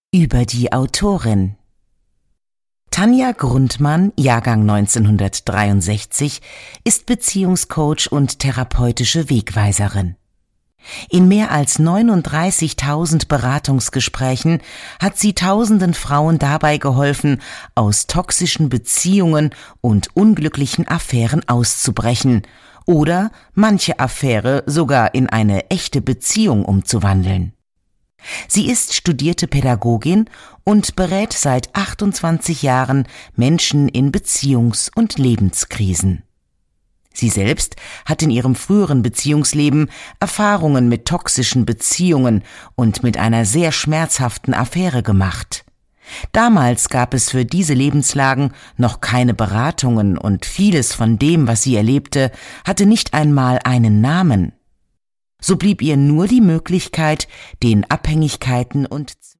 Über die Autorin. Tanja Grundmann, Jahrgang 1963, ist Beziehungscoach und therapeutische Wegweiserin. In mehr als 39.000 Beratungsgesprächen hat sie tausenden Frauen dabei geholfen, aus toxischen Beziehungen und unglücklichen Affären auszubrechen oder manche Affäre sogar in eine echte Beziehung umzuwandeln. Sie ist studierte Pädagogin und berät seit 28 Jahren Menschen in Beziehungs- und Lebenskrisen. Sie selbst hat in ihrem früheren Beziehungsleben Erfahrungen mit toxischen Beziehungen und mit einer sehr schmerzhaften Affäre gemacht. Damals gab es für diese Lebenslagen noch keine Beratungen und vieles von dem, was sie erlebte, hatte nicht einmal einen Namen. So blieb ihr nur die Möglichkeit, den Abhängigkeiten und